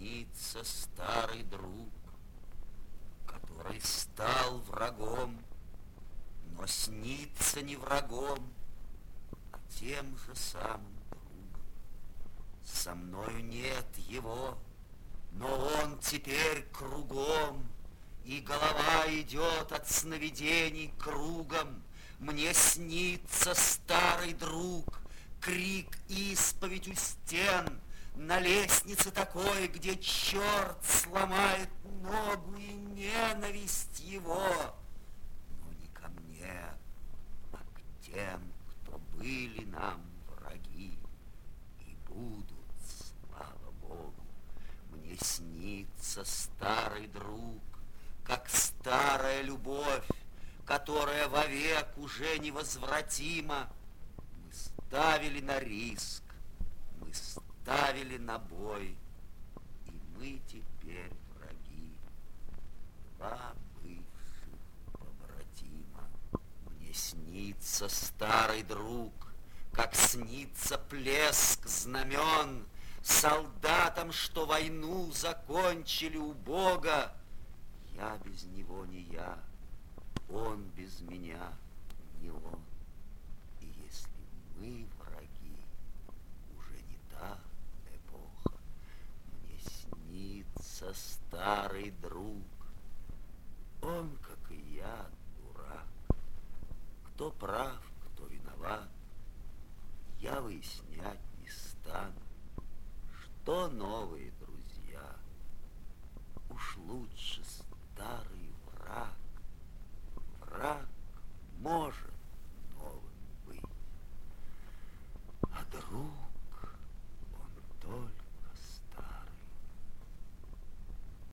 снится старый друг, который стал врагом, но снится не врагом, а тем же самым другом. Со мною нет его, но он теперь кругом, и голова идет от сновидений кругом. Мне снится старый друг, крик исповедь у стен, на лестнице такой, где черт сломает ногу и ненависть его. Но не ко мне, а к тем, кто были нам враги и будут, слава Богу. Мне снится старый друг, как старая любовь, которая вовек уже невозвратима. Мы ставили на риск, мы ставили на бой, и мы теперь враги, два бывших побратима. Мне снится старый друг, как снится плеск знамен солдатам, что войну закончили у Бога. Я без него не я, он без меня не он. И если мы враги, уже не та эпоха. Мне снится старый друг,